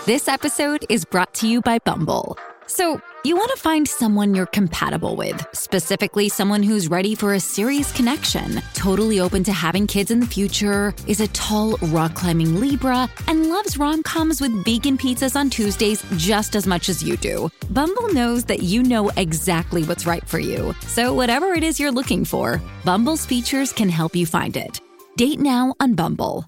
This episode is brought to you by Bumble. So, you want to find someone you're compatible with, specifically someone who's ready for a serious connection, totally open to having kids in the future, is a tall, rock-climbing Libra, and loves rom-coms with vegan pizzas on Tuesdays just as much as you do. Bumble knows that you know exactly what's right for you. So whatever it is you're looking for, Bumble's features can help you find it. Date now on Bumble.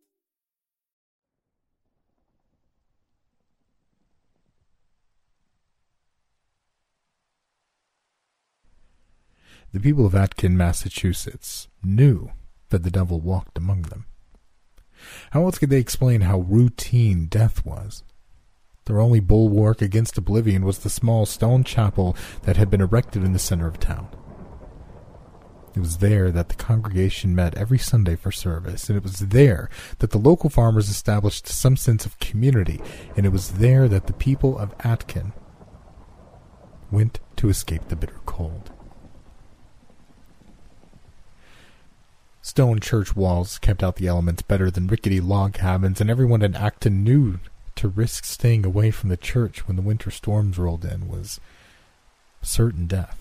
The people of Atkin, Massachusetts, knew that the devil walked among them. How else could they explain how routine death was? Their only bulwark against oblivion was the small stone chapel that had been erected in the center of town. It was there that the congregation met every Sunday for service, and it was there that the local farmers established some sense of community, and it was there that the people of Atkin went to escape the bitter cold. Stone church walls kept out the elements better than rickety log cabins, and everyone in Acton knew to risk staying away from the church when the winter storms rolled in was certain death.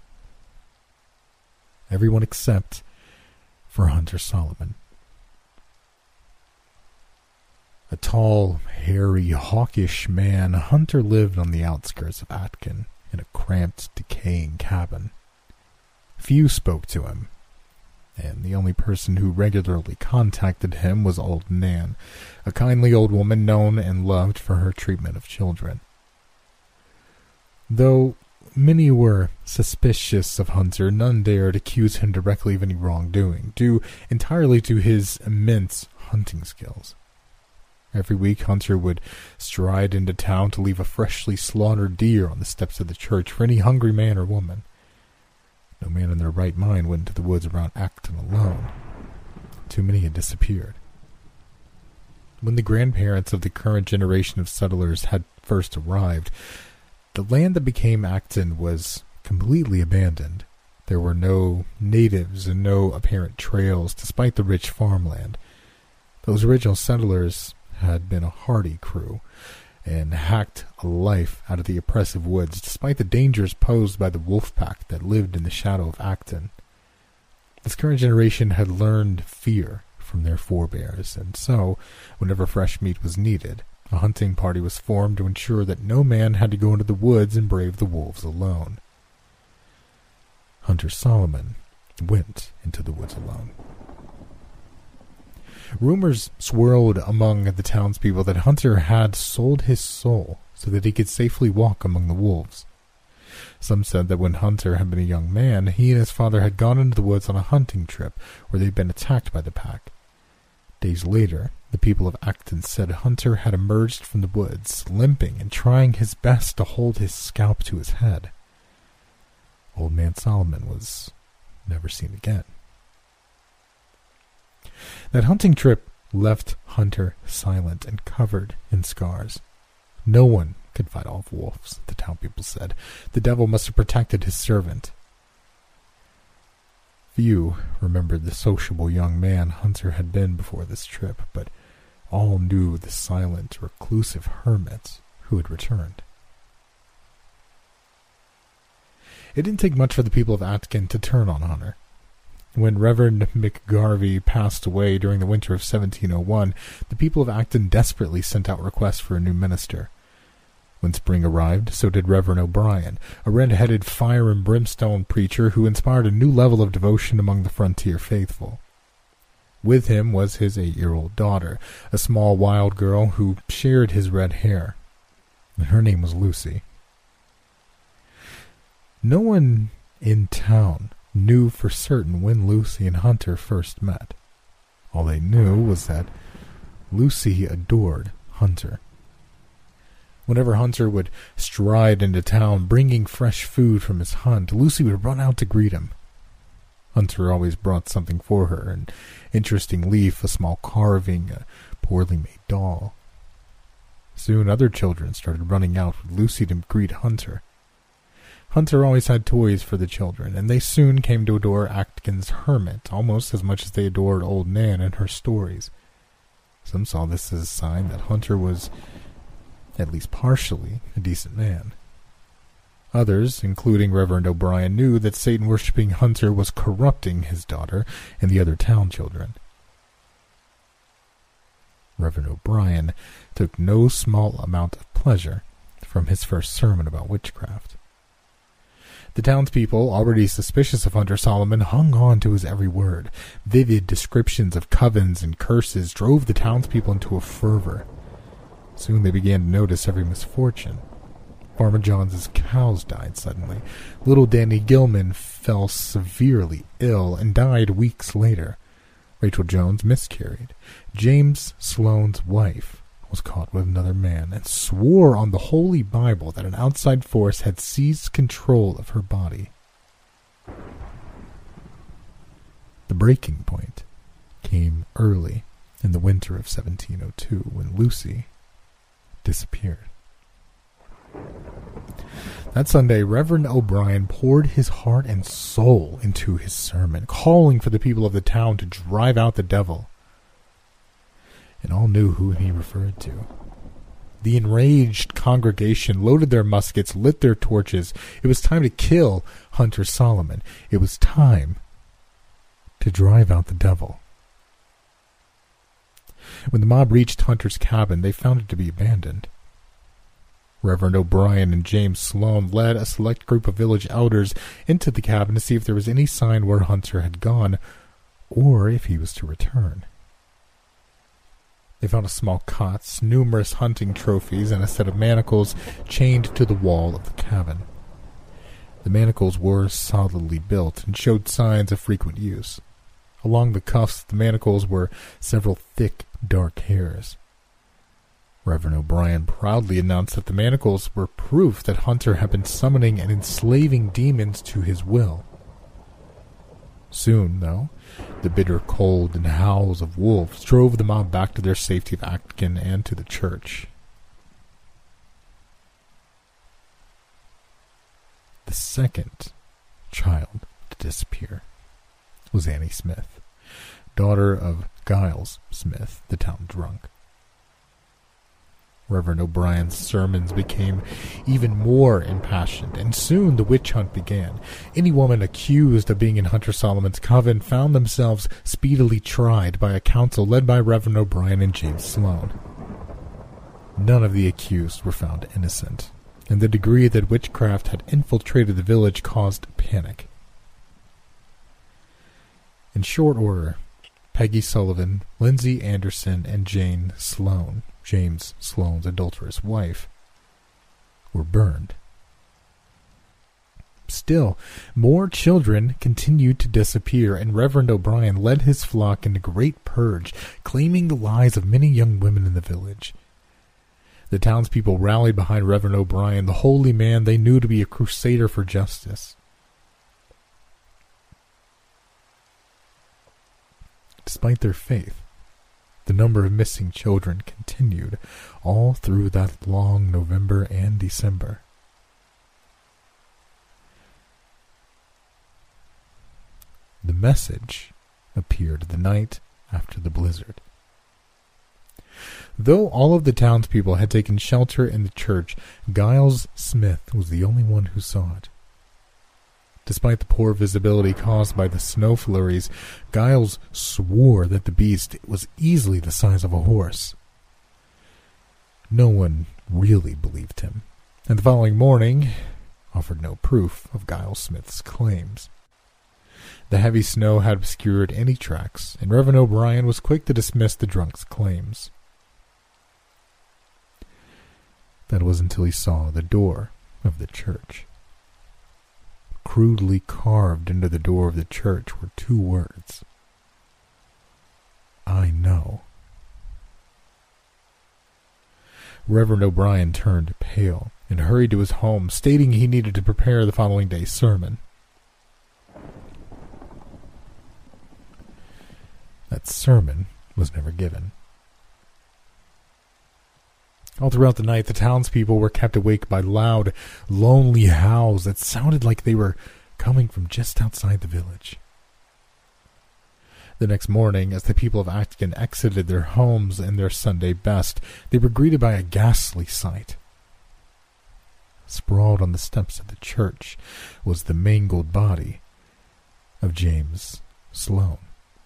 Everyone except for Hunter Solomon. A tall, hairy, hawkish man, Hunter lived on the outskirts of Atkin in a cramped, decaying cabin. Few spoke to him, and the only person who regularly contacted him was old Nan, a kindly old woman known and loved for her treatment of children. Though many were suspicious of Hunter, none dared accuse him directly of any wrongdoing, due entirely to his immense hunting skills. Every week, Hunter would stride into town to leave a freshly slaughtered deer on the steps of the church for any hungry man or woman. No man in their right mind went into the woods around Acton alone. Too many had disappeared. When the grandparents of the current generation of settlers had first arrived, the land that became Acton was completely abandoned. There were no natives and no apparent trails, despite the rich farmland. Those original settlers had been a hardy crew, and hacked a life out of the oppressive woods, despite the dangers posed by the wolf pack that lived in the shadow of Acton. This current generation had learned fear from their forebears, and so, whenever fresh meat was needed, a hunting party was formed to ensure that no man had to go into the woods and brave the wolves alone. Hunter Solomon went into the woods alone. Rumors swirled among the townspeople that Hunter had sold his soul so that he could safely walk among the wolves. Some said that when Hunter had been a young man, he and his father had gone into the woods on a hunting trip where they'd been attacked by the pack. Days later, the people of Acton said Hunter had emerged from the woods, limping and trying his best to hold his scalp to his head. Old Man Solomon was never seen again. That hunting trip left Hunter silent and covered in scars. No one could fight off wolves, the town people said. The devil must have protected his servant. Few remembered the sociable young man Hunter had been before this trip, but all knew the silent, reclusive hermit who had returned. It didn't take much for the people of Atkin to turn on Hunter. When Reverend McGarvey passed away during the winter of 1701, the people of Acton desperately sent out requests for a new minister. When spring arrived, so did Reverend O'Brien, a red-headed fire and brimstone preacher who inspired a new level of devotion among the frontier faithful. With him was his 8-year-old daughter, a small wild girl who shared his red hair. Her name was Lucy. No one in town knew for certain when Lucy and Hunter first met. All they knew was that Lucy adored Hunter. Whenever Hunter would stride into town bringing fresh food from his hunt, Lucy would run out to greet him. Hunter always brought something for her, an interesting leaf, a small carving, a poorly made doll. Soon other children started running out with Lucy to greet Hunter. Hunter always had toys for the children, and they soon came to adore Atkin's hermit almost as much as they adored old Nan and her stories. Some saw this as a sign that Hunter was at least partially, a decent man. Others, including Reverend O'Brien, knew that Satan-worshipping Hunter was corrupting his daughter and the other town children. Reverend O'Brien took no small amount of pleasure from his first sermon about witchcraft. The townspeople, already suspicious of Hunter Solomon, hung on to his every word. Vivid descriptions of covens and curses drove the townspeople into a fervor. Soon they began to notice every misfortune. Farmer Johns's cows died suddenly. Little Danny Gilman fell severely ill and died weeks later. Rachel Jones miscarried. James Sloane's wife was caught with another man and swore on the Holy Bible that an outside force had seized control of her body. The breaking point came early in the winter of 1702 when Lucy disappeared. That Sunday, Reverend O'Brien poured his heart and soul into his sermon, calling for the people of the town to drive out the devil. And all knew who he referred to. The enraged congregation loaded their muskets, lit their torches. It was time to kill Hunter Solomon. It was time to drive out the devil. When the mob reached Hunter's cabin, they found it to be abandoned. Reverend O'Brien and James Sloane led a select group of village elders into the cabin to see if there was any sign where Hunter had gone, or if he was to return. They found a small cot, numerous hunting trophies, and a set of manacles chained to the wall of the cabin. The manacles were solidly built and showed signs of frequent use. Along the cuffs of the manacles were several thick, dark hairs. Reverend O'Brien proudly announced that the manacles were proof that Hunter had been summoning and enslaving demons to his will. Soon, though, the bitter cold and howls of wolves drove the mob back to their safety of Acton and to the church. The second child to disappear was Annie Smith, daughter of Giles Smith, the town drunk. Reverend O'Brien's sermons became even more impassioned, and soon the witch hunt began. Any woman accused of being in Hunter Solomon's coven found themselves speedily tried by a council led by Reverend O'Brien and James Sloane. None of the accused were found innocent, and the degree that witchcraft had infiltrated the village caused panic. In short order, Peggy Sullivan, Lindsay Anderson, and Jane Sloane, James Sloane's adulterous wife, were burned. Still, more children continued to disappear, and Reverend O'Brien led his flock in a great purge, claiming the lives of many young women in the village. The townspeople rallied behind Reverend O'Brien, the holy man they knew to be a crusader for justice. Despite their faith, the number of missing children continued all through that long November and December. The message appeared the night after the blizzard. Though all of the townspeople had taken shelter in the church, Giles Smith was the only one who saw it. Despite the poor visibility caused by the snow flurries, Giles swore that the beast was easily the size of a horse. No one really believed him, and the following morning offered no proof of Giles Smith's claims. The heavy snow had obscured any tracks, and Reverend O'Brien was quick to dismiss the drunk's claims. That was until he saw the door of the church. Crudely carved into the door of the church were two words: "I know." Reverend O'Brien turned pale and hurried to his home, stating he needed to prepare the following day's sermon. That sermon was never given. All throughout the night, the townspeople were kept awake by loud, lonely howls that sounded like they were coming from just outside the village. The next morning, as the people of Acton exited their homes in their Sunday best, they were greeted by a ghastly sight. Sprawled on the steps of the church was the mangled body of James Sloan.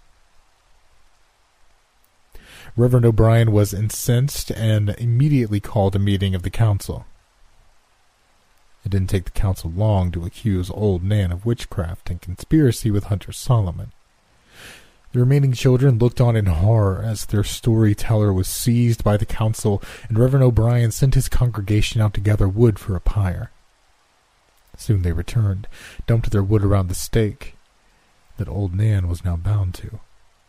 Reverend O'Brien was incensed and immediately called a meeting of the council. It didn't take the council long to accuse Old Nan of witchcraft and conspiracy with Hunter Solomon. The remaining children looked on in horror as their storyteller was seized by the council, and Reverend O'Brien sent his congregation out to gather wood for a pyre. Soon they returned, dumped their wood around the stake that Old Nan was now bound to.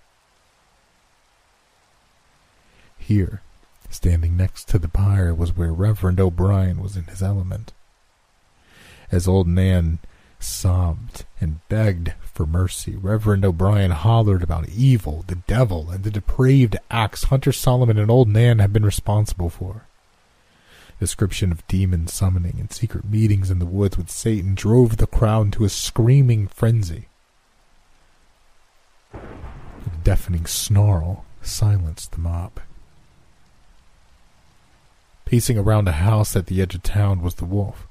Here, standing next to the pyre, was where Reverend O'Brien was in his element. As Old Nan sobbed and begged for mercy, Reverend O'Brien hollered about evil, the devil, and the depraved acts Hunter Solomon and Old Nan had been responsible for. Description of demon summoning and secret meetings in the woods with Satan drove the crowd into a screaming frenzy. A deafening snarl silenced the mob. Pacing around a house at the edge of town was the wolf.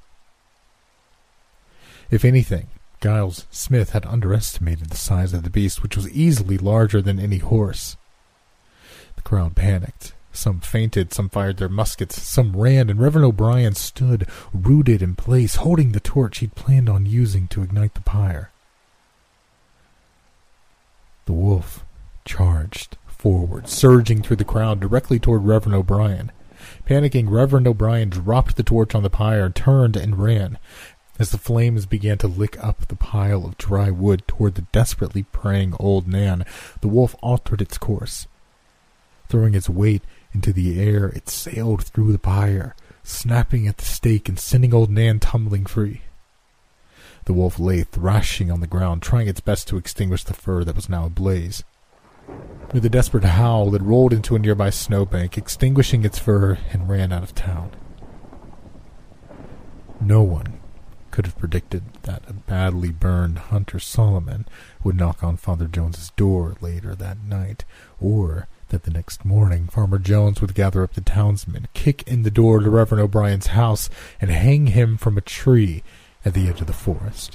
If anything, Giles Smith had underestimated the size of the beast, which was easily larger than any horse. The crowd panicked. Some fainted, some fired their muskets, some ran, and Reverend O'Brien stood rooted in place, holding the torch he'd planned on using to ignite the pyre. The wolf charged forward, surging through the crowd directly toward Reverend O'Brien. Panicking, Reverend O'Brien dropped the torch on the pyre, turned, and ran. As the flames began to lick up the pile of dry wood toward the desperately praying Old Nan, the wolf altered its course. Throwing its weight into the air, it sailed through the pyre, snapping at the stake and sending Old Nan tumbling free. The wolf lay thrashing on the ground, trying its best to extinguish the fur that was now ablaze. With a desperate howl, it rolled into a nearby snowbank, extinguishing its fur, and ran out of town. No one could have predicted that a badly burned Hunter Solomon would knock on Father Jones's door later that night, or that the next morning Farmer Jones would gather up the townsmen, kick in the door to Reverend O'Brien's house, and hang him from a tree at the edge of the forest.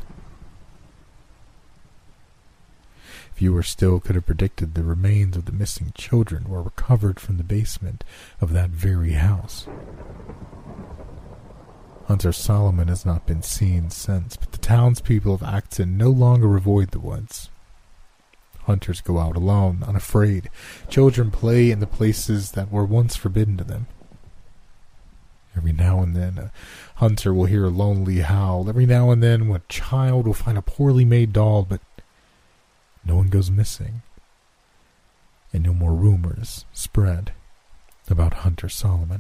Fewer still could have predicted the remains of the missing children were recovered from the basement of that very house. Hunter Solomon has not been seen since, but the townspeople of Acton no longer avoid the woods. Hunters go out alone, unafraid. Children play in the places that were once forbidden to them. Every now and then, a hunter will hear a lonely howl. Every now and then, a child will find a poorly made doll, but no one goes missing, and no more rumors spread about Hunter Solomon.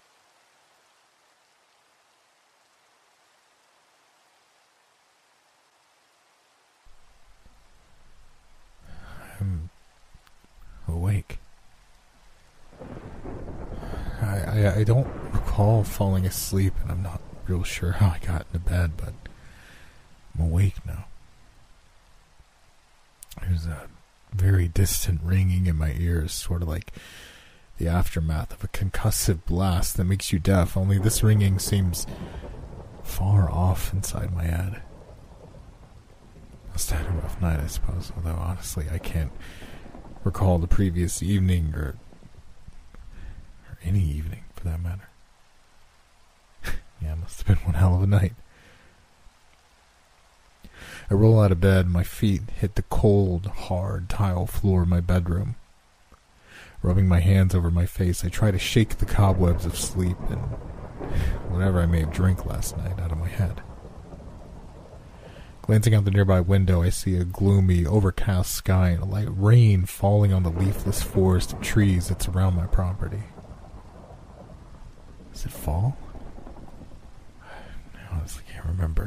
I'm awake. I don't recall falling asleep, and I'm not real sure how I got into bed, but I'm awake now. There's a very distant ringing in my ears, sort of like the aftermath of a concussive blast that makes you deaf, only this ringing seems far off inside my head. Must have had a rough night, I suppose, although honestly I can't recall the previous evening or any evening for that matter. Yeah, it must have been one hell of a night. I roll out of bed, my feet hit the cold, hard tile floor of my bedroom. Rubbing my hands over my face, I try to shake the cobwebs of sleep and whatever I may have drank last night out of my head. Glancing out the nearby window, I see a gloomy, overcast sky and a light rain falling on the leafless forest of trees that surround my property. Does it fall? I honestly can't remember.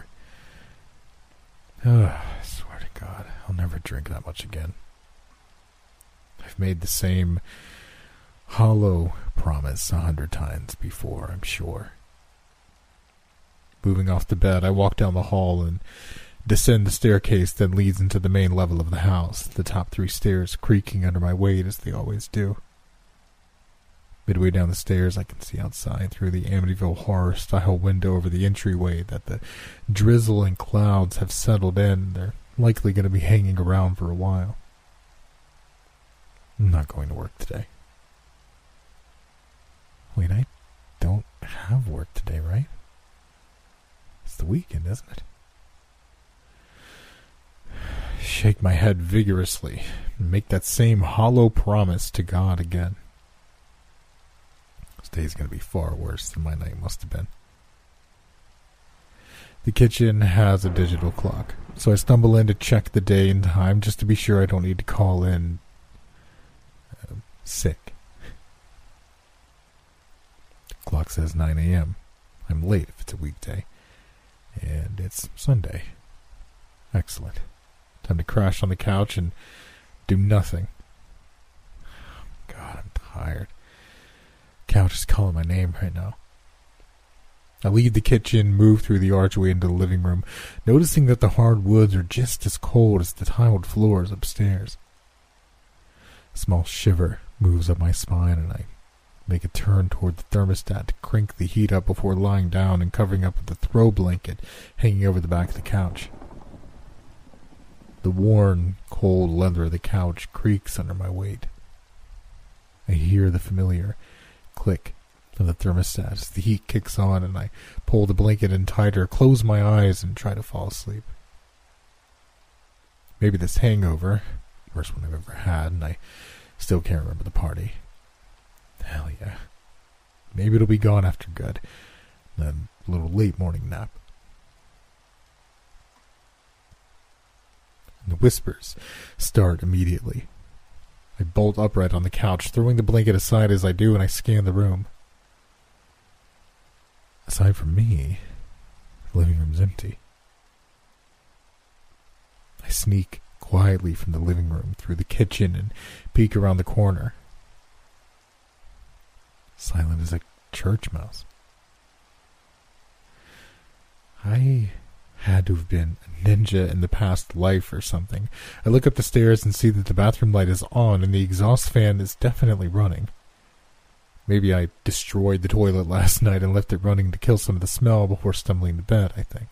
I swear to God, I'll never drink that much again. I've made the same hollow promise 100 times before, I'm sure. Moving off the bed, I walk down the hall and descend the staircase that leads into the main level of the house, the top 3 stairs creaking under my weight as they always do. Midway down the stairs, I can see outside through the Amityville Horror-style window over the entryway that the drizzle and clouds have settled in. They're likely going to be hanging around for a while. I'm not going to work today. Wait, I don't have work today, right? It's the weekend, isn't it? Shake my head vigorously and make that same hollow promise to God again. This day's going to be far worse than my night must have been. The kitchen has a digital clock, so I stumble in to check the day and time just to be sure I don't need to call in sick. The clock says 9 a.m. I'm late if it's a weekday. And it's Sunday. Excellent. Time to crash on the couch and do nothing. God, I'm tired. Couch is calling my name right now. I leave the kitchen, move through the archway into the living room, noticing that the hard woods are just as cold as the tiled floors upstairs. A small shiver moves up my spine, and I make a turn toward the thermostat to crank the heat up before lying down and covering up with the throw blanket hanging over the back of the couch. The worn, cold leather of the couch creaks under my weight. I hear the familiar click of the thermostat as the heat kicks on, and I pull the blanket in tighter, close my eyes, and try to fall asleep. Maybe this hangover, worst one I've ever had, and I still can't remember the party. Hell yeah. Maybe it'll be gone after good. Then a little late morning nap. And the whispers start immediately. I bolt upright on the couch, throwing the blanket aside as I do, and I scan the room. Aside from me, the living room's empty. I sneak quietly from the living room through the kitchen and peek around the corner. Silent as a church mouse. I had to have been a ninja in the past life or something. I look up the stairs and see that the bathroom light is on and the exhaust fan is definitely running. Maybe I destroyed the toilet last night and left it running to kill some of the smell before stumbling to bed, I think.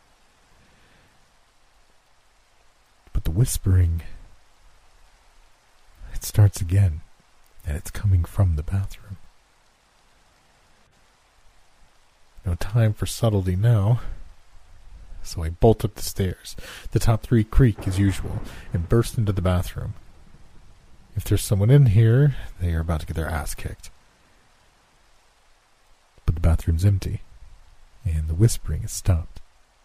But the whispering, it starts again, and it's coming from the bathroom. No time for subtlety now, so I bolt up the stairs, the top 3 creak as usual, and burst into the bathroom. If there's someone in here, they are about to get their ass kicked. But the bathroom's empty, and the whispering has stopped.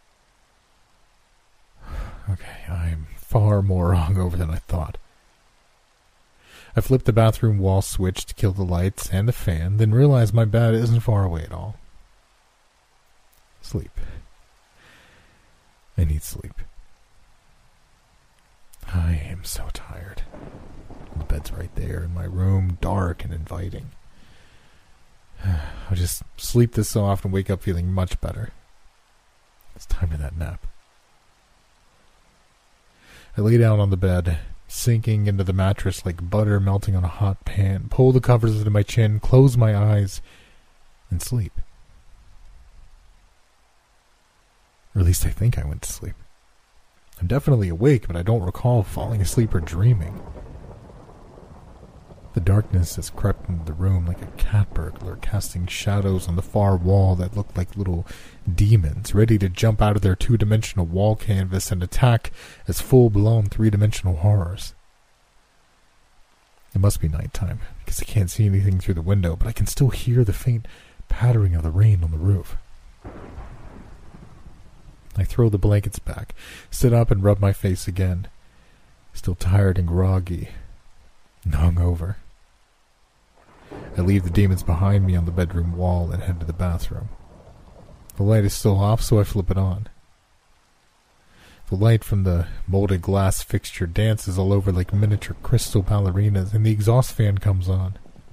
Okay, I'm far more hungover than I thought. I flip the bathroom wall switch to kill the lights and the fan, then realize my bed isn't far away at all. Sleep. I need sleep. I am so tired. The bed's right there in my room, dark and inviting. I'll just sleep this off and wake up feeling much better. It's time for that nap. I lay down on the bed, sinking into the mattress like butter melting on a hot pan, pull the covers into my chin, close my eyes, and sleep. Or at least I think I went to sleep. I'm definitely awake, but I don't recall falling asleep or dreaming. The darkness has crept into the room like a cat burglar, casting shadows on the far wall that look like little demons, ready to jump out of their 2-dimensional wall canvas and attack as full-blown 3-dimensional horrors. It must be nighttime, because I can't see anything through the window, but I can still hear the faint pattering of the rain on the roof. I throw the blankets back, sit up and rub my face again. Still tired and groggy, and hungover. I leave the demons behind me on the bedroom wall and head to the bathroom. The light is still off, so I flip it on. The light from the molded glass fixture dances all over like miniature crystal ballerinas, and the exhaust fan comes on.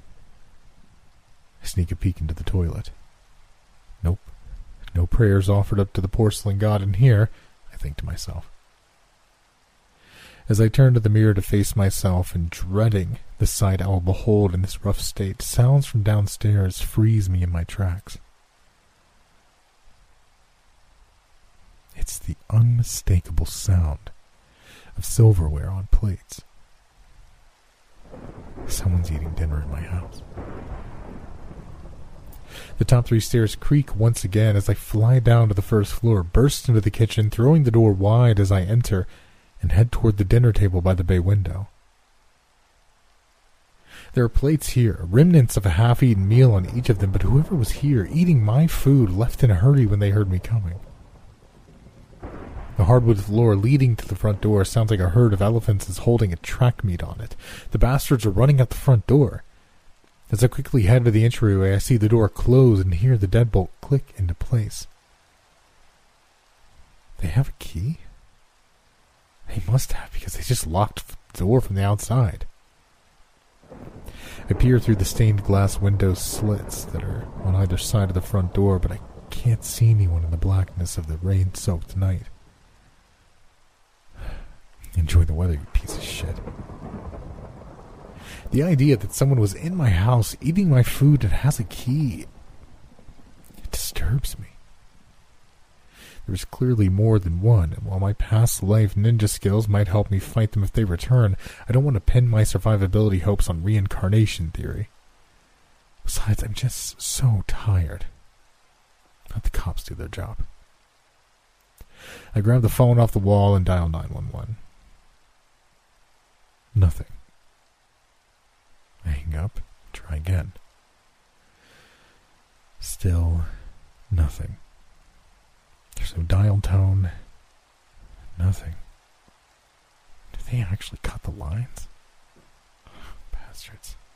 I sneak a peek into the toilet. Nope. No prayers offered up to the porcelain god in here. I think to myself. As I turn to the mirror to face myself and dreading the sight I will behold in this rough state, sounds from downstairs freeze me in my tracks. It's the unmistakable sound of silverware on plates. Someone's eating dinner in my house. The top 3 stairs creak once again as I fly down to the first floor, burst into the kitchen, throwing the door wide as I enter, and head toward the dinner table by the bay window. There are plates here, remnants of a half-eaten meal on each of them, but whoever was here eating my food left in a hurry when they heard me coming. The hardwood floor leading to the front door sounds like a herd of elephants is holding a track meet on it. The bastards are running out the front door. As I quickly head to the entryway, I see the door close and hear the deadbolt click into place. They have a key? They must have, because they just locked the door from the outside. I peer through the stained glass window slits that are on either side of the front door, but I can't see anyone in the blackness of the rain-soaked night. Enjoy the weather, you piece of shit. The idea that someone was in my house eating my food and has a key, it disturbs me. There's clearly more than one, and while my past life ninja skills might help me fight them if they return, I don't want to pin my survivability hopes on reincarnation theory. Besides, I'm just so tired. Let the cops do their job. I grab the phone off the wall and dial 911. Nothing. I hang up, try again. Still nothing. There's no dial tone. Nothing. Did they actually cut the lines? Bastards.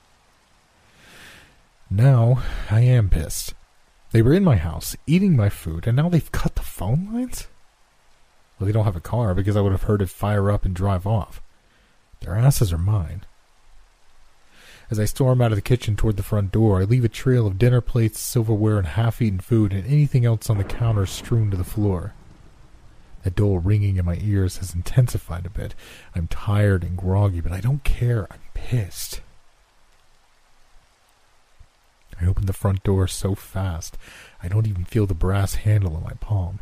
Now, I am pissed. They were in my house, eating my food, and now they've cut the phone lines? Well, they don't have a car because I would have heard it fire up and drive off. Their asses are mine. As I storm out of the kitchen toward the front door, I leave a trail of dinner plates, silverware, and half-eaten food, and anything else on the counter strewn to the floor. That dull ringing in my ears has intensified a bit. I'm tired and groggy, but I don't care. I'm pissed. I open the front door so fast, I don't even feel the brass handle on my palm.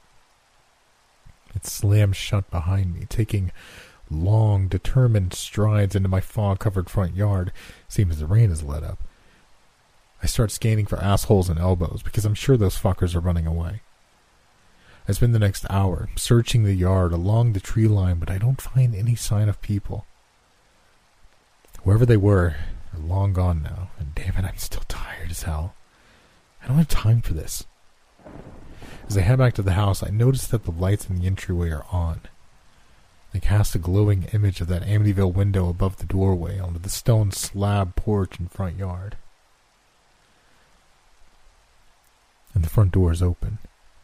It slams shut behind me, taking long, determined strides into my fog-covered front yard. Seems the rain has let up. I start scanning for assholes and elbows, because I'm sure those fuckers are running away. I spend the next hour searching the yard along the tree line, but I don't find any sign of people. Whoever they were, they're long gone now, and damn it, I'm still tired as hell. I don't have time for this. As I head back to the house, I notice that the lights in the entryway are on. They cast a glowing image of that Amityville window above the doorway onto the stone slab porch and front yard. And the front door is open.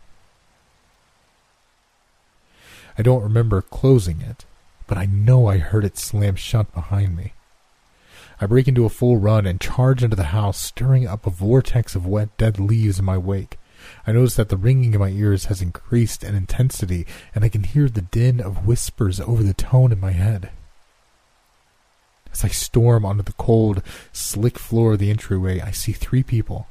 I don't remember closing it, but I know I heard it slam shut behind me. I break into a full run and charge into the house, stirring up a vortex of wet, dead leaves in my wake. I notice that the ringing in my ears has increased in intensity, and I can hear the din of whispers over the tone in my head. As I storm onto the cold, slick floor of the entryway, I see 3 people.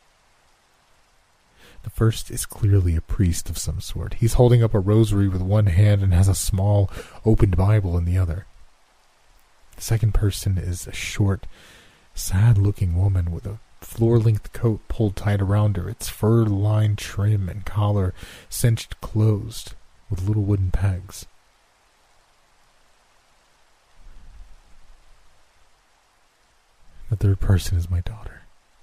The first is clearly a priest of some sort. He's holding up a rosary with one hand and has a small, opened Bible in the other. The second person is a short, sad-looking woman with a floor-length coat pulled tight around her, its fur-lined trim and collar cinched closed with little wooden pegs. The third person is my daughter.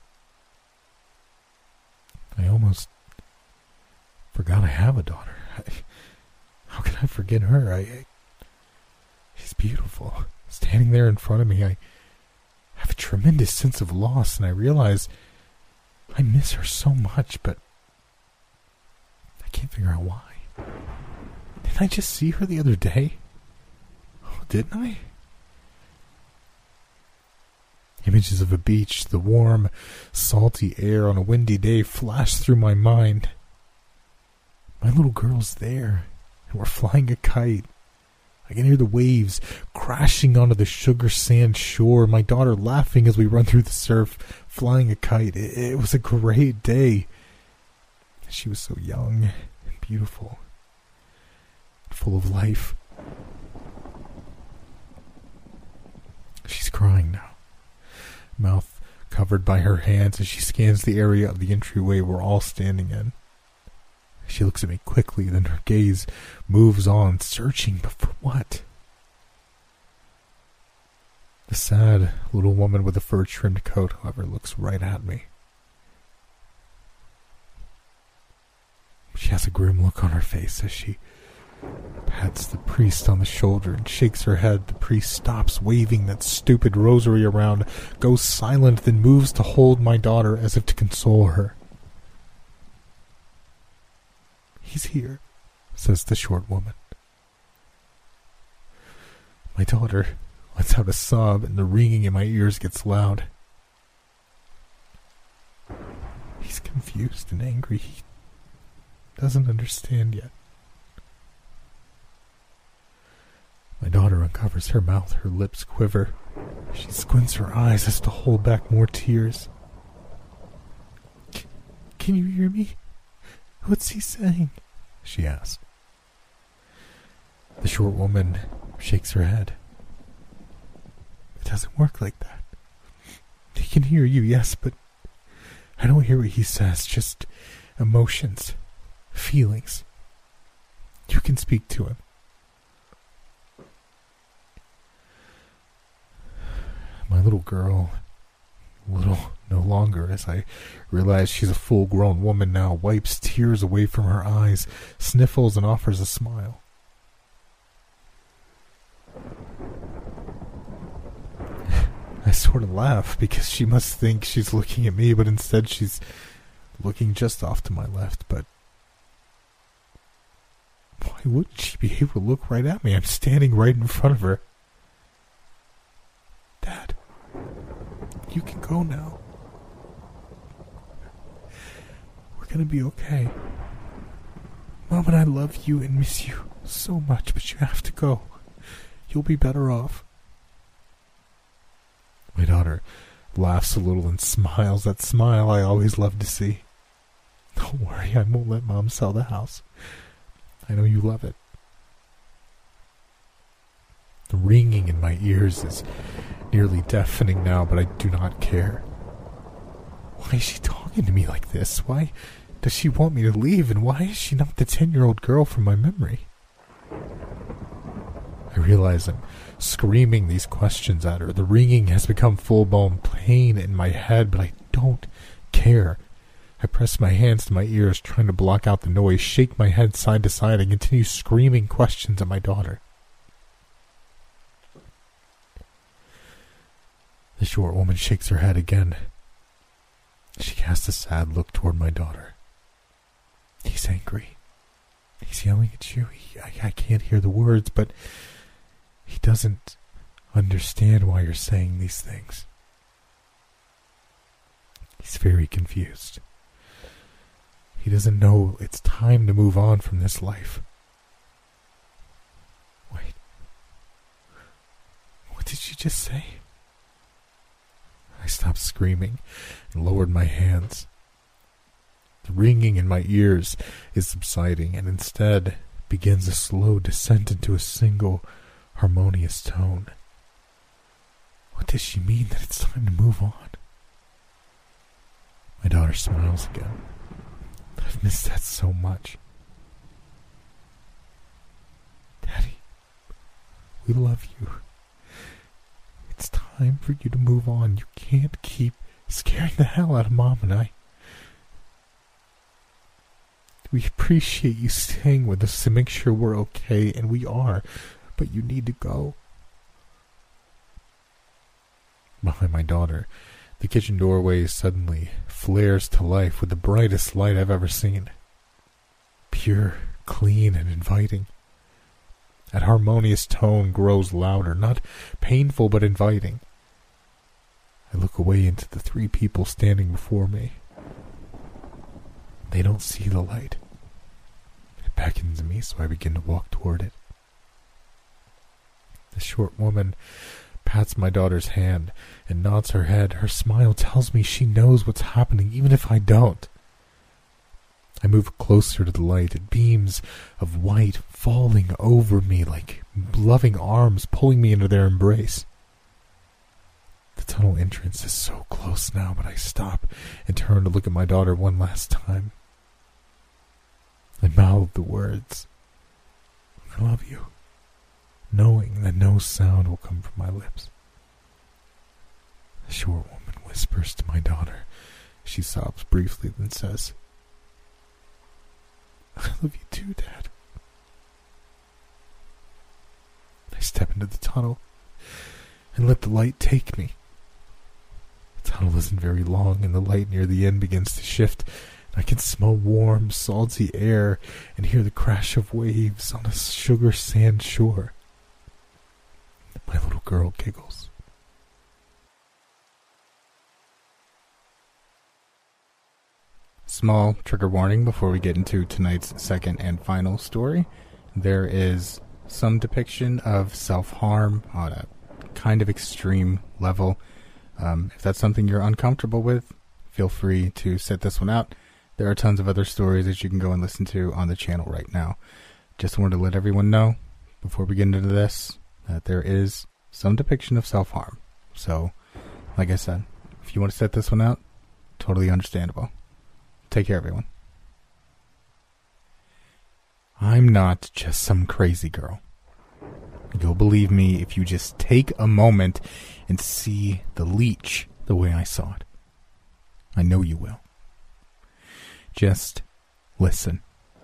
I almost forgot I have a daughter. How can I forget her? She's beautiful. Standing there in front of me, I have a tremendous sense of loss, and I realize I miss her so much, but I can't figure out why. Didn't I just see her the other day? Oh, didn't I? Images of a beach, the warm, salty air on a windy day flashed through my mind. My little girl's there, and we're flying a kite. I can hear the waves crashing onto the sugar sand shore, my daughter laughing as we run through the surf, flying a kite. It was a great day. She was so young and beautiful, full of life. She's crying now, mouth covered by her hands as she scans the area of the entryway we're all standing in. She looks at me quickly, then her gaze moves on, searching, but for what? The sad little woman with the fur-trimmed coat, however, looks right at me. She has a grim look on her face as she pats the priest on the shoulder and shakes her head. The priest stops waving that stupid rosary around, goes silent, then moves to hold my daughter as if to console her. "He's here," says the short woman. My daughter lets out a sob and the ringing in my ears gets loud. He's confused and angry. He doesn't understand yet. My daughter uncovers her mouth, her lips quiver. She squints her eyes as to hold back more tears. "Can you hear me? What's he saying?" she asks. The short woman shakes her head. "It doesn't work like that. He can hear you, yes, but I don't hear what he says, just emotions, feelings. You can speak to him." My little girl, little no longer, as I realize she's a full-grown woman now, wipes tears away from her eyes, sniffles, and offers a smile. I sort of laugh because she must think she's looking at me, but instead she's looking just off to my left. But why wouldn't she be able to look right at me? I'm standing right in front of her. "Dad, you can go now. We're gonna be okay. Mom and I love you and miss you so much, but you have to go. You'll be better off." My daughter laughs a little and smiles, that smile I always love to see. "Don't worry, I won't let Mom sell the house. I know you love it." The ringing in my ears is nearly deafening now, but I do not care. Why is she talking to me like this? Why does she want me to leave? And why is she not the 10-year-old girl from my memory? I realize I'm screaming these questions at her. The ringing has become full-blown pain in my head, but I don't care. I press my hands to my ears, trying to block out the noise, shake my head side to side, and continue screaming questions at my daughter. The short woman shakes her head again. She casts a sad look toward my daughter. "He's angry. He's yelling at you. I can't hear the words, but he doesn't understand why you're saying these things. He's very confused. He doesn't know it's time to move on from this life." Wait. What did she just say? I stopped screaming and lowered my hands. The ringing in my ears is subsiding, and instead begins a slow descent into a single harmonious tone. What does she mean that it's time to move on? My daughter smiles again. I've missed that so much. "Daddy, we love you. It's time for you to move on. You can't keep scaring the hell out of Mom and I. We appreciate you staying with us to make sure we're okay, and we are, but you need to go." Behind my daughter, the kitchen doorway suddenly flares to life with the brightest light I've ever seen. Pure, clean, and inviting. That harmonious tone grows louder, not painful but inviting. I look away into the 3 people standing before me. They don't see the light. It beckons me, so I begin to walk toward it. The short woman pats my daughter's hand and nods her head. Her smile tells me she knows what's happening, even if I don't. I move closer to the light, beams of white falling over me like loving arms pulling me into their embrace. The tunnel entrance is so close now, but I stop and turn to look at my daughter one last time. I mouth the words, "I love you," knowing that no sound will come from my lips. The short woman whispers to my daughter. She sobs briefly, then says, "I love you too, Dad." I step into the tunnel and let the light take me. The tunnel isn't very long, and the light near the end begins to shift. I can smell warm, salty air and hear the crash of waves on a sugar sand shore. My little girl giggles. Small trigger warning before we get into tonight's second and final story. There is some depiction of self-harm on a kind of extreme level. If that's something you're uncomfortable with, feel free to sit this one out. There are tons of other stories that you can go and listen to on the channel right now. Just wanted to let everyone know before we get into this that there is some depiction of self-harm. So, like I said, if you want to set this one out, totally understandable. Take care, everyone. I'm not just some crazy girl. You'll believe me if you just take a moment and see the leech the way I saw it. I know you will. Just listen.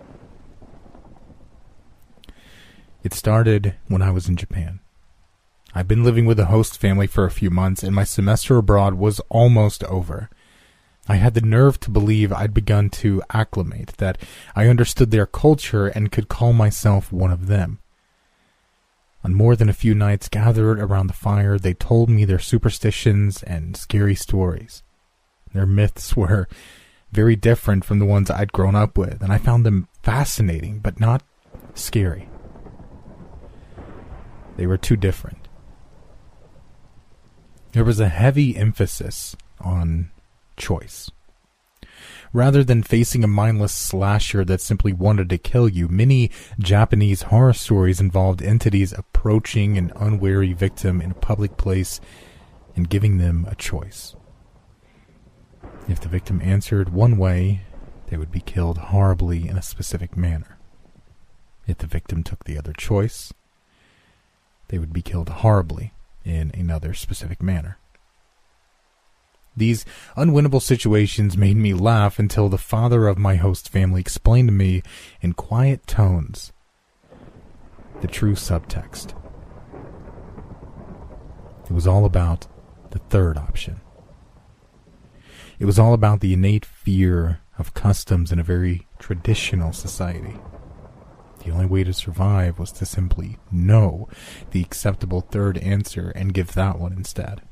It started when I was in Japan. I've been living with a host family for a few months, and my semester abroad was almost over. I had the nerve to believe I'd begun to acclimate, that I understood their culture and could call myself one of them. On more than a few nights gathered around the fire, they told me their superstitions and scary stories. Their myths were very different from the ones I'd grown up with, and I found them fascinating, but not scary. They were too different. There was a heavy emphasis on choice. Rather than facing a mindless slasher that simply wanted to kill you, many Japanese horror stories involved entities approaching an unwary victim in a public place and giving them a choice. If the victim answered one way, they would be killed horribly in a specific manner. If the victim took the other choice, they would be killed horribly in another specific manner. These unwinnable situations made me laugh until the father of my host family explained to me in quiet tones the true subtext. It was all about the third option. It was all about the innate fear of customs in a very traditional society. The only way to survive was to simply know the acceptable third answer and give that one instead.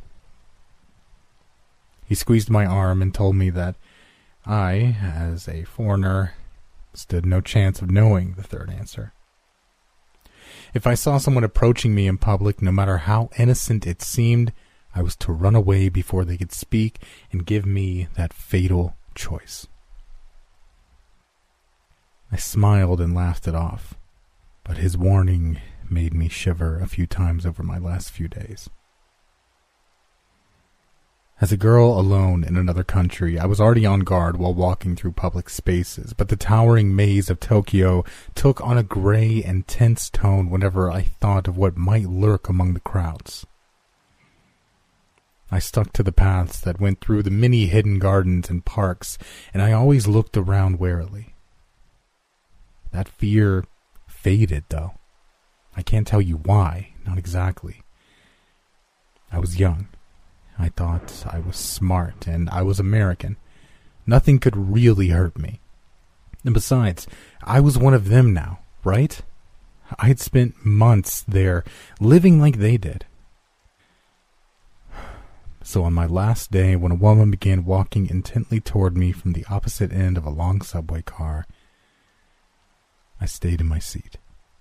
He squeezed my arm and told me that I, as a foreigner, stood no chance of knowing the third answer. If I saw someone approaching me in public, no matter how innocent it seemed, I was to run away before they could speak and give me that fatal choice. I smiled and laughed it off, but his warning made me shiver a few times over my last few days. As a girl alone in another country, I was already on guard while walking through public spaces, but the towering maze of Tokyo took on a gray and tense tone whenever I thought of what might lurk among the crowds. I stuck to the paths that went through the many hidden gardens and parks, and I always looked around warily. That fear faded, though. I can't tell you why, not exactly. I was young. I thought I was smart, and I was American. Nothing could really hurt me. And besides, I was one of them now, right? I had spent months there, living like they did. So on my last day, when a woman began walking intently toward me from the opposite end of a long subway car, I stayed in my seat.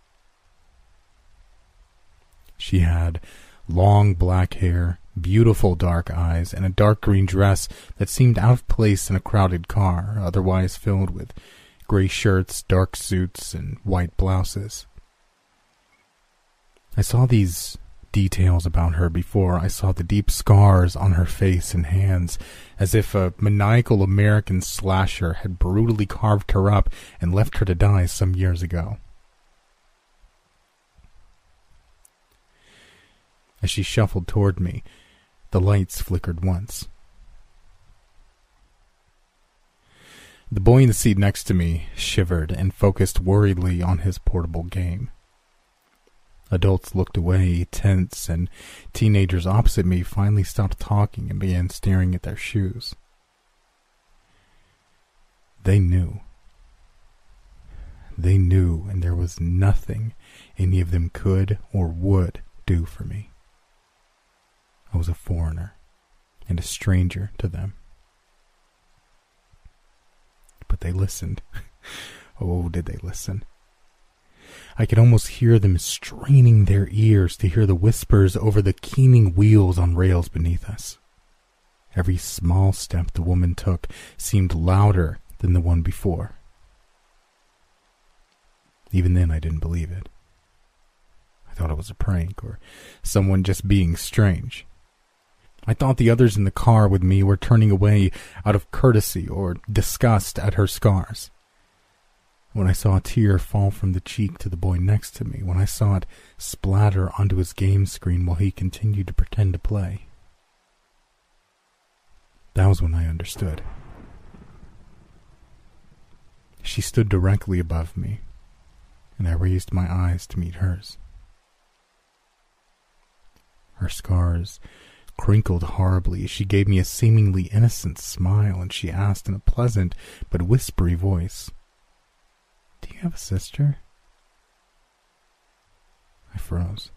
She had long black hair, beautiful dark eyes, and a dark green dress that seemed out of place in a crowded car, otherwise filled with gray shirts, dark suits, and white blouses. I saw these details about her before. I saw the deep scars on her face and hands, as if a maniacal American slasher had brutally carved her up and left her to die some years ago. As she shuffled toward me, the lights flickered once. The boy in the seat next to me shivered and focused worriedly on his portable game. Adults looked away, tense, and teenagers opposite me finally stopped talking and began staring at their shoes. They knew. They knew, and there was nothing any of them could or would do for me. I was a foreigner and a stranger to them. But they listened. Oh, did they listen? I could almost hear them straining their ears to hear the whispers over the keening wheels on rails beneath us. Every small step the woman took seemed louder than the one before. Even then, I didn't believe it. I thought it was a prank or someone just being strange. I thought the others in the car with me were turning away out of courtesy or disgust at her scars. When I saw a tear fall from the cheek to the boy next to me, when I saw it splatter onto his game screen while he continued to pretend to play, that was when I understood. She stood directly above me, and I raised my eyes to meet hers. Her scars crinkled horribly as she gave me a seemingly innocent smile, and she asked in a pleasant but whispery voice, "Do you have a sister?" I froze.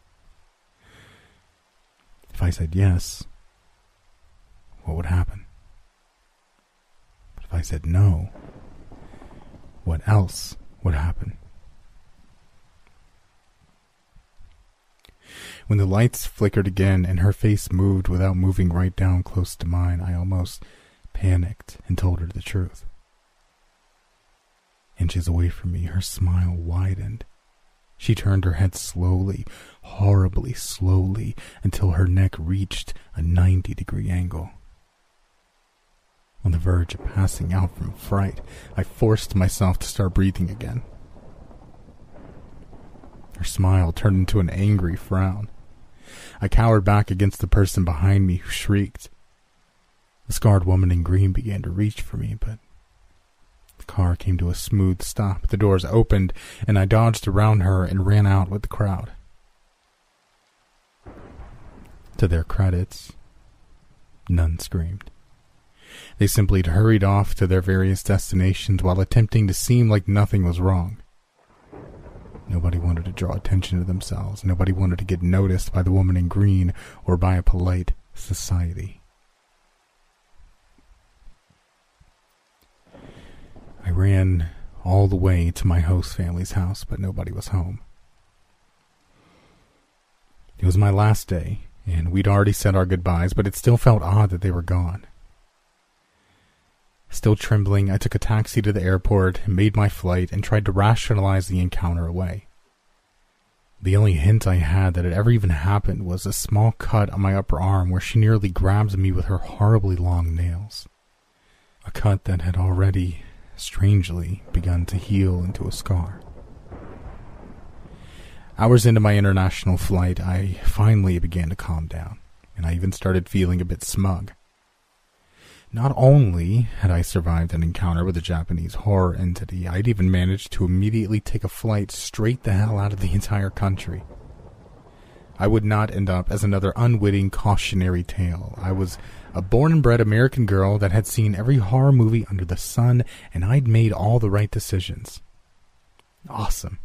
If I said yes, what would happen? But if I said no, what else would happen? When the lights flickered again and her face moved without moving right down close to mine, I almost panicked and told her the truth. Inches away from me, her smile widened. She turned her head slowly, horribly slowly, until her neck reached a 90-degree angle. On the verge of passing out from fright, I forced myself to start breathing again. Her smile turned into an angry frown. I cowered back against the person behind me who shrieked. The scarred woman in green began to reach for me, but the car came to a smooth stop. The doors opened, and I dodged around her and ran out with the crowd. To their credits, none screamed. They simply hurried off to their various destinations while attempting to seem like nothing was wrong. Nobody wanted to draw attention to themselves. Nobody wanted to get noticed by the woman in green or by a polite society. I ran all the way to my host family's house, but nobody was home. It was my last day, and we'd already said our goodbyes, but it still felt odd that they were gone. Still trembling, I took a taxi to the airport, made my flight, and tried to rationalize the encounter away. The only hint I had that it ever even happened was a small cut on my upper arm where she nearly grabbed me with her horribly long nails. A cut that had already, strangely, begun to heal into a scar. Hours into my international flight, I finally began to calm down, and I even started feeling a bit smug. Not only had I survived an encounter with a Japanese horror entity, I'd even managed to immediately take a flight straight the hell out of the entire country. I would not end up as another unwitting cautionary tale. I was a born and bred American girl that had seen every horror movie under the sun, and I'd made all the right decisions. Awesome.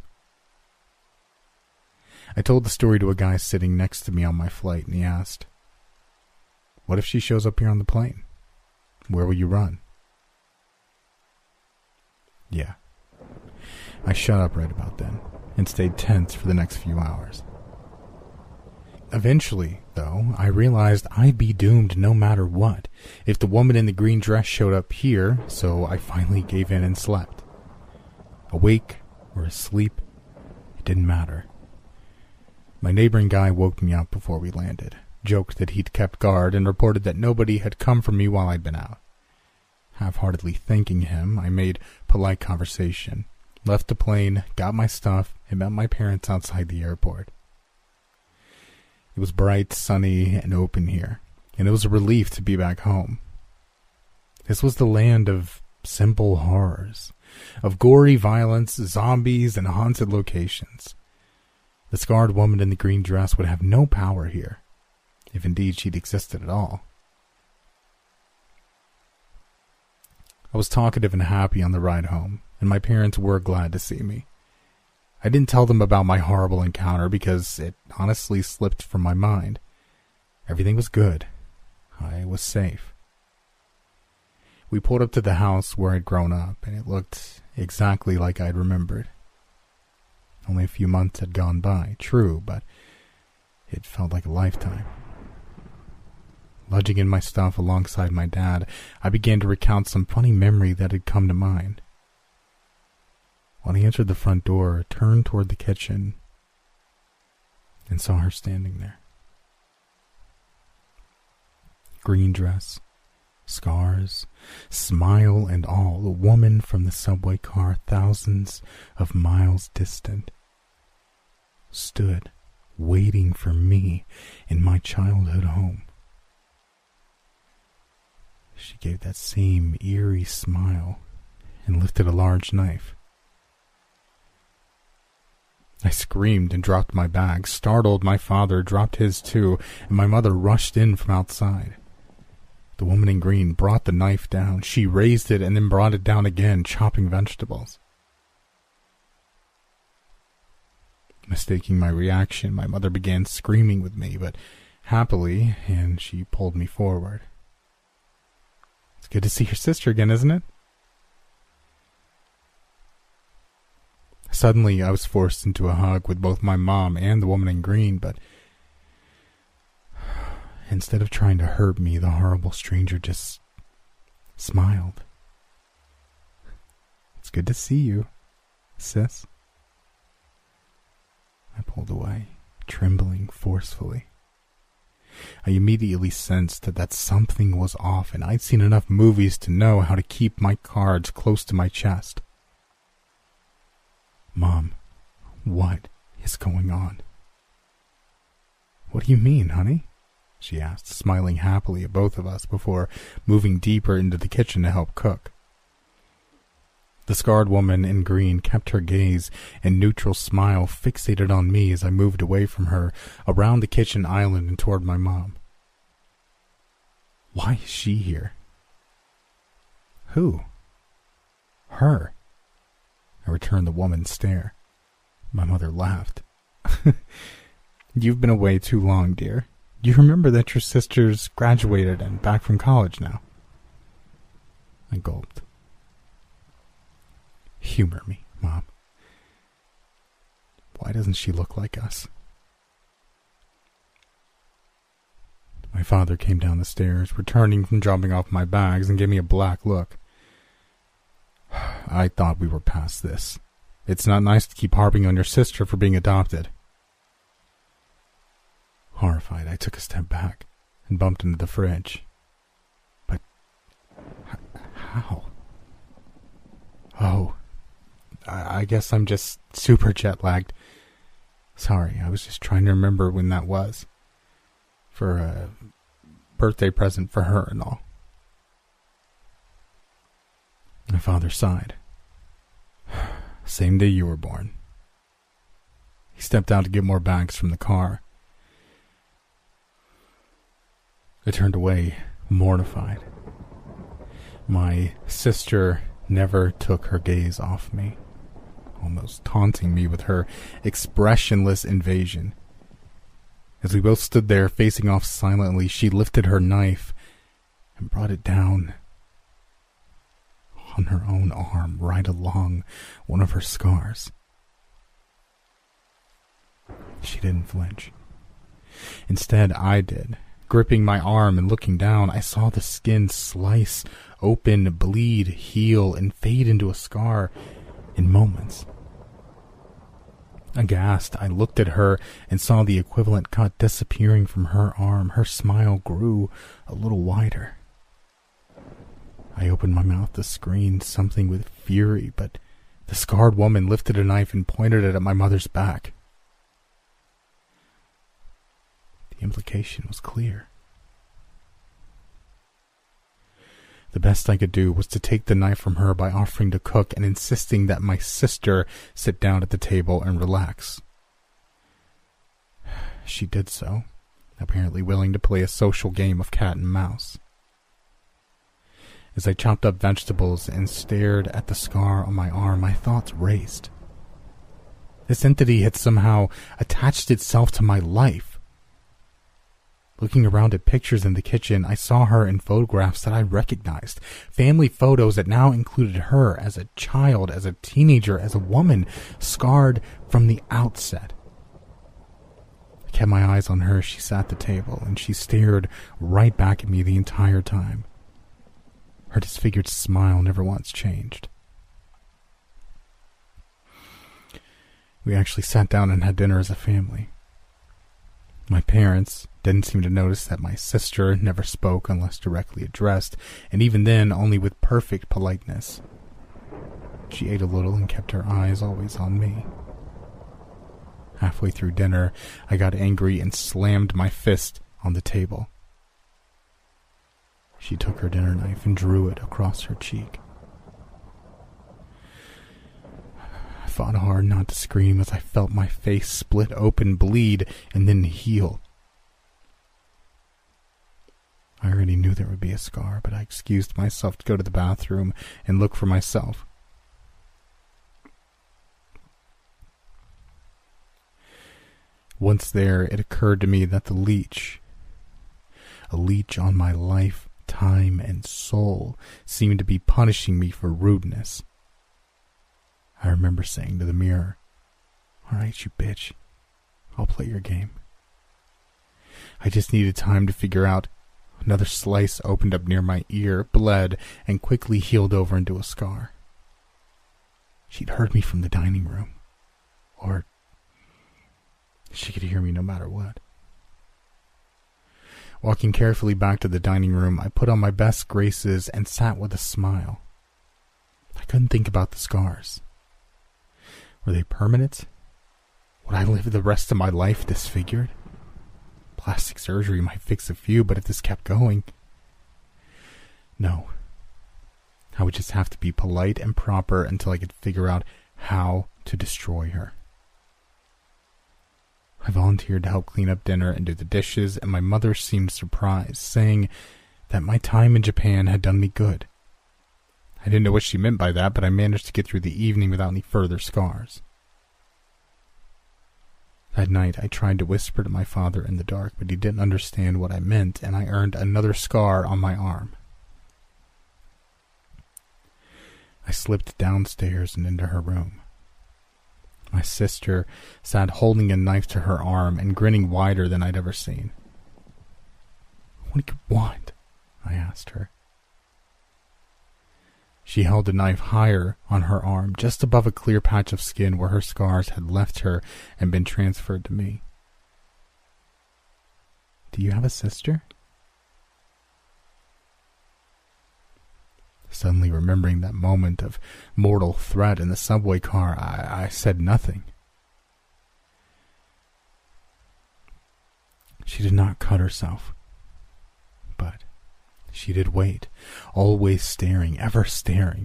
I told the story to a guy sitting next to me on my flight, and he asked, "What if she shows up here on the plane? Where will you run?" Yeah. I shut up right about then and stayed tense for the next few hours. Eventually, though, I realized I'd be doomed no matter what if the woman in the green dress showed up here, so I finally gave in and slept. Awake or asleep, it didn't matter. My neighboring guy woke me up before we landed, joked that he'd kept guard, and reported that nobody had come for me while I'd been out. Half-heartedly thanking him, I made polite conversation, left the plane, got my stuff, and met my parents outside the airport. It was bright, sunny, and open here, and it was a relief to be back home. This was the land of simple horrors, of gory violence, zombies, and haunted locations. The scarred woman in the green dress would have no power here, if indeed she'd existed at all. I was talkative and happy on the ride home, and my parents were glad to see me. I didn't tell them about my horrible encounter because it honestly slipped from my mind. Everything was good. I was safe. We pulled up to the house where I'd grown up, and it looked exactly like I'd remembered. Only a few months had gone by, true, but it felt like a lifetime. Lodging in my stuff alongside my dad, I began to recount some funny memory that had come to mind. When I entered the front door, I turned toward the kitchen and saw her standing there. Green dress, scars, smile and all, the woman from the subway car thousands of miles distant, stood waiting for me in my childhood home. She gave that same eerie smile and lifted a large knife. I screamed and dropped my bag. Startled, my father dropped his too, and my mother rushed in from outside. The woman in green brought the knife down. She raised it and then brought it down again, chopping vegetables. Mistaking my reaction, my mother began screaming with me, but happily, and she pulled me forward. It's good to see your sister again, isn't it? Suddenly, I was forced into a hug with both my mom and the woman in green, but instead of trying to hurt me, the horrible stranger just smiled. It's good to see you, sis. I pulled away, trembling forcefully. I immediately sensed that something was off, and I'd seen enough movies to know how to keep my cards close to my chest. Mom, what is going on? What do you mean, honey? She asked, smiling happily at both of us before moving deeper into the kitchen to help cook. The scarred woman in green kept her gaze and neutral smile fixated on me as I moved away from her, around the kitchen island and toward my mom. Why is she here? Who? Her. I returned the woman's stare. My mother laughed. You've been away too long, dear. You remember that your sister's graduated and back from college now. I gulped. Humor me, Mom. Why doesn't she look like us? My father came down the stairs, returning from dropping off my bags, and gave me a black look. I thought we were past this. It's not nice to keep harping on your sister for being adopted. Horrified, I took a step back and bumped into the fridge. But how? Oh, I guess I'm just super jet-lagged. Sorry, I was just trying to remember when that was. For a birthday present for her and all. My father sighed. Same day you were born. He stepped out to get more bags from the car. I turned away, mortified. My sister never took her gaze off me, almost taunting me with her expressionless invasion. As we both stood there facing off silently, she lifted her knife and brought it down on her own arm, right along one of her scars. She didn't flinch. Instead, I did. Gripping my arm and looking down, I saw the skin slice open, bleed, heal, and fade into a scar in moments. Aghast, I looked at her and saw the equivalent cut disappearing from her arm. Her smile grew a little wider. I opened my mouth to scream something with fury, but the scarred woman lifted a knife and pointed it at my mother's back. The implication was clear. The best I could do was to take the knife from her by offering to cook and insisting that my sister sit down at the table and relax. She did so, apparently willing to play a social game of cat and mouse. As I chopped up vegetables and stared at the scar on my arm, my thoughts raced. This entity had somehow attached itself to my life. Looking around at pictures in the kitchen, I saw her in photographs that I recognized. Family photos that now included her as a child, as a teenager, as a woman, scarred from the outset. I kept my eyes on her as she sat at the table, and she stared right back at me the entire time. Her disfigured smile never once changed. We actually sat down and had dinner as a family. My parents didn't seem to notice that my sister never spoke unless directly addressed, and even then only with perfect politeness. She ate a little and kept her eyes always on me. Halfway through dinner, I got angry and slammed my fist on the table. She took her dinner knife and drew it across her cheek. I fought hard not to scream as I felt my face split open, bleed, and then heal. I already knew there would be a scar, but I excused myself to go to the bathroom and look for myself. Once there, it occurred to me that a leech on my life, time, and soul, seemed to be punishing me for rudeness. I remember saying to the mirror, "All right, you bitch, I'll play your game." I just needed time to figure out. Another slice opened up near my ear, bled, and quickly healed over into a scar. She'd heard me from the dining room. Or she could hear me no matter what. Walking carefully back to the dining room, I put on my best graces and sat with a smile. I couldn't think about the scars. Were they permanent? Would I live the rest of my life disfigured? Plastic surgery might fix a few, but if this kept going... No. I would just have to be polite and proper until I could figure out how to destroy her. I volunteered to help clean up dinner and do the dishes, and my mother seemed surprised, saying that my time in Japan had done me good. I didn't know what she meant by that, but I managed to get through the evening without any further scars. That night, I tried to whisper to my father in the dark, but he didn't understand what I meant, and I earned another scar on my arm. I slipped downstairs and into her room. My sister sat holding a knife to her arm and grinning wider than I'd ever seen. "What do you want?" I asked her. She held the knife higher on her arm, just above a clear patch of skin where her scars had left her and been transferred to me. "Do you have a sister?" Suddenly remembering that moment of mortal threat in the subway car, I said nothing. She did not cut herself, but she did wait, always staring, ever staring.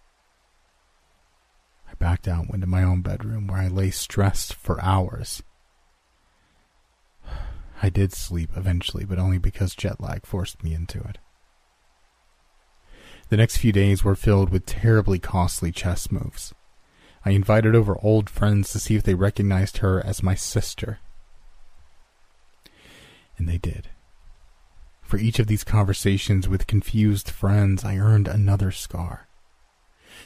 I backed out, went to my own bedroom, where I lay stressed for hours. I did sleep eventually, but only because jet lag forced me into it. The next few days were filled with terribly costly chess moves. I invited over old friends to see if they recognized her as my sister. And they did. For each of these conversations with confused friends, I earned another scar.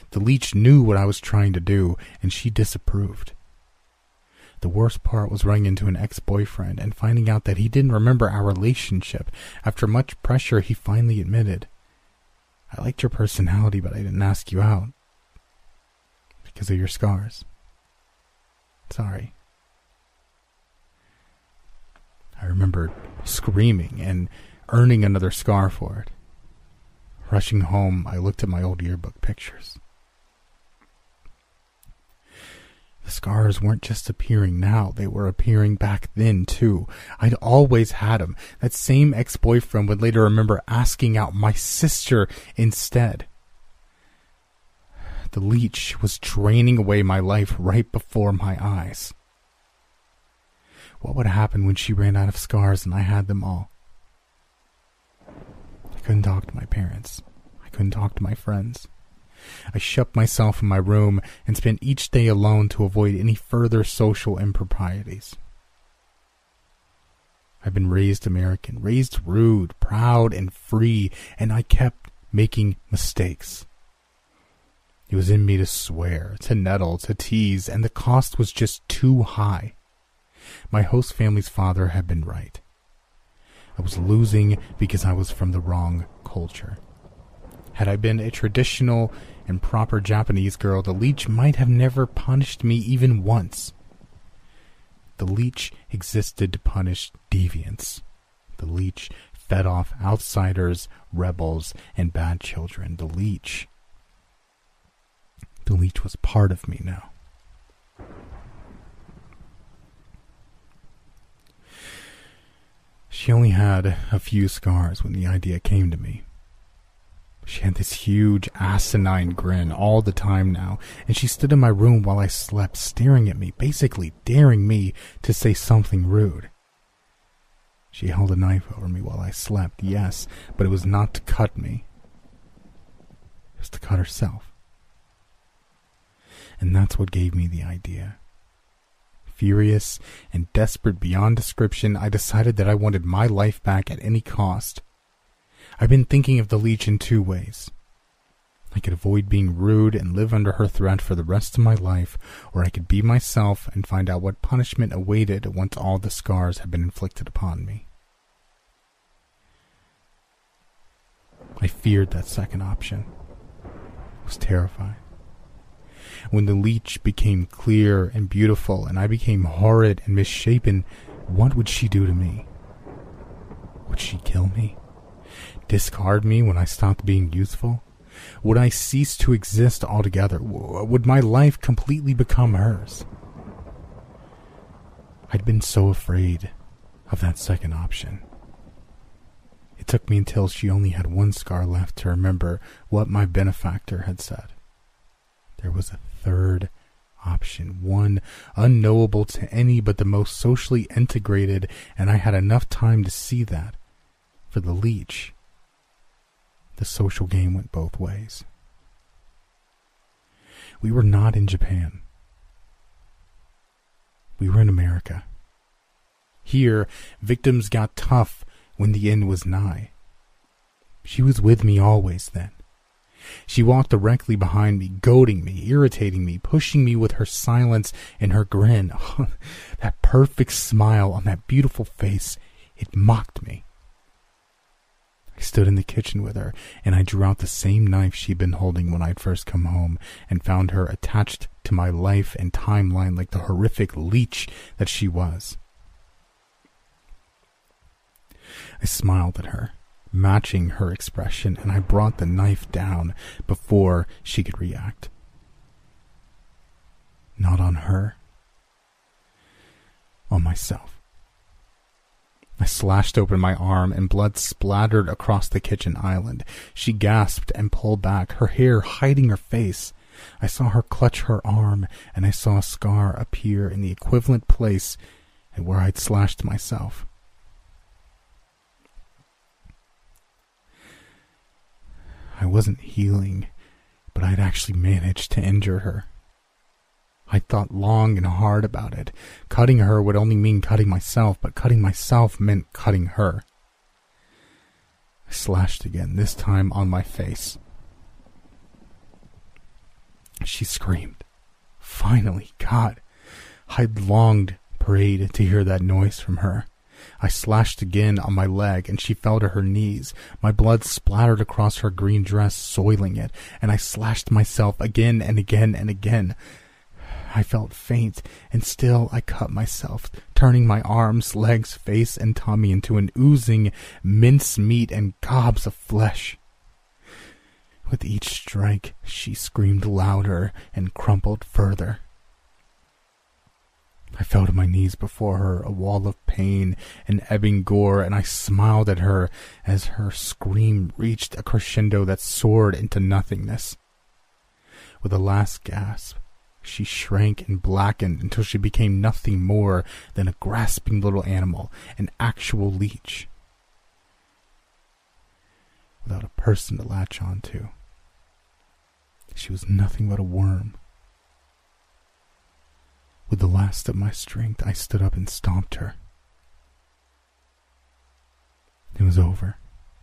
The leech knew what I was trying to do, and she disapproved. The worst part was running into an ex-boyfriend and finding out that he didn't remember our relationship. After much pressure, he finally admitted, "I liked your personality, but I didn't ask you out because of your scars. Sorry." I remember screaming and earning another scar for it. Rushing home, I looked at my old yearbook pictures. The scars weren't just appearing now, they were appearing back then too. I'd always had them. That same ex-boyfriend would later remember asking out my sister instead. The leech was draining away my life right before my eyes. What would happen when she ran out of scars and I had them all? I couldn't talk to my parents. I couldn't talk to my friends. I shut myself in my room and spent each day alone to avoid any further social improprieties. I've been raised American, raised rude, proud, and free, and I kept making mistakes. It was in me to swear, to nettle, to tease, and the cost was just too high. My host family's father had been right. I was losing because I was from the wrong culture. Had I been a traditional and proper Japanese girl, the leech might have never punished me even once. The leech existed to punish deviants. The leech fed off outsiders, rebels, and bad children. The leech was part of me now. She only had a few scars when the idea came to me. She had this huge, asinine grin all the time now, and she stood in my room while I slept, staring at me, basically daring me to say something rude. She held a knife over me while I slept, yes, but it was not to cut me. It was to cut herself. And that's what gave me the idea. Furious and desperate beyond description, I decided that I wanted my life back at any cost. I've been thinking of the leech in two ways. I could avoid being rude and live under her threat for the rest of my life, or I could be myself and find out what punishment awaited once all the scars had been inflicted upon me. I feared that second option. I was terrified. When the leech became clear and beautiful and I became horrid and misshapen, what would she do to me? Would she kill me? Discard me when I stopped being useful? Would I cease to exist altogether? Would my life completely become hers? I'd been so afraid of that second option. It took me until she only had one scar left to remember what my benefactor had said. There was a third option, one unknowable to any but the most socially integrated, and I had enough time to see that. For the leech, the social game went both ways. We were not in Japan. We were in America. Here, victims got tough when the end was nigh. She was with me always then. She walked directly behind me, goading me, irritating me, pushing me with her silence and her grin. Oh, that perfect smile on that beautiful face, it mocked me. I stood in the kitchen with her, and I drew out the same knife she'd been holding when I'd first come home, and found her attached to my life and timeline like the horrific leech that she was. I smiled at her, matching her expression, and I brought the knife down before she could react. Not on her. On myself. I slashed open my arm and blood splattered across the kitchen island. She gasped and pulled back, her hair hiding her face. I saw her clutch her arm, and I saw a scar appear in the equivalent place at where I'd slashed myself. I wasn't healing, but I'd actually managed to injure her. I thought long and hard about it. Cutting her would only mean cutting myself, but cutting myself meant cutting her. I slashed again, this time on my face. She screamed. Finally, God, I'd longed, prayed to hear that noise from her. I slashed again on my leg, and she fell to her knees. My blood splattered across her green dress, soiling it, and I slashed myself again and again and again. I felt faint, and still I cut myself, turning my arms, legs, face, and tummy into an oozing mincemeat and gobs of flesh. With each strike, she screamed louder and crumpled further. I fell to my knees before her, a wall of pain and ebbing gore, and I smiled at her as her scream reached a crescendo that soared into nothingness. With a last gasp, she shrank and blackened until she became nothing more than a grasping little animal, an actual leech, without a person to latch on to. She was nothing but a worm. With the last of my strength, I stood up and stomped her. It was over.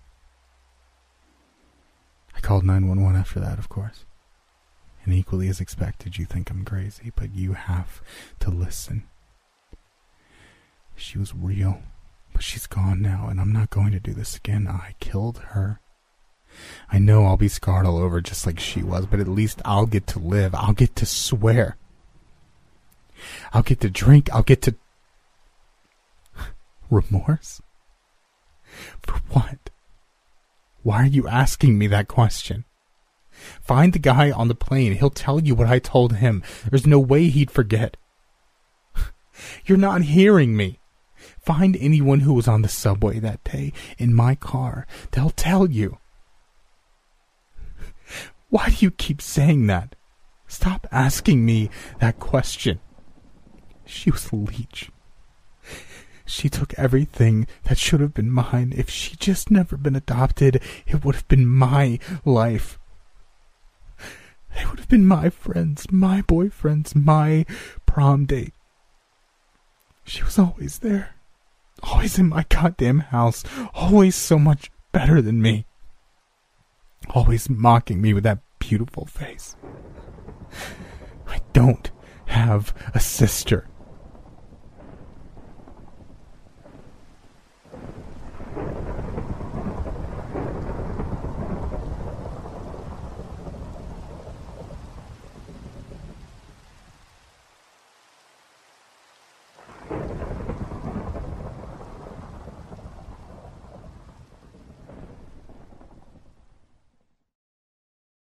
I called 911 after that, of course. And equally as expected, you think I'm crazy, but you have to listen. She was real, but she's gone now, and I'm not going to do this again. I killed her. I know I'll be scarred all over just like she was, but at least I'll get to live. I'll get to swear. I'll get to drink. I'll get to... Remorse? For what? Why are you asking me that question? Find the guy on the plane. He'll tell you what I told him. There's no way he'd forget. You're not hearing me. Find anyone who was on the subway that day in my car. They'll tell you. Why do you keep saying that? Stop asking me that question. She was a leech. She took everything that should have been mine. If she'd just never been adopted, it would have been my life. They would have been my friends, my boyfriends, my prom date. She was always there. Always in my goddamn house. Always so much better than me. Always mocking me with that beautiful face. I don't have a sister.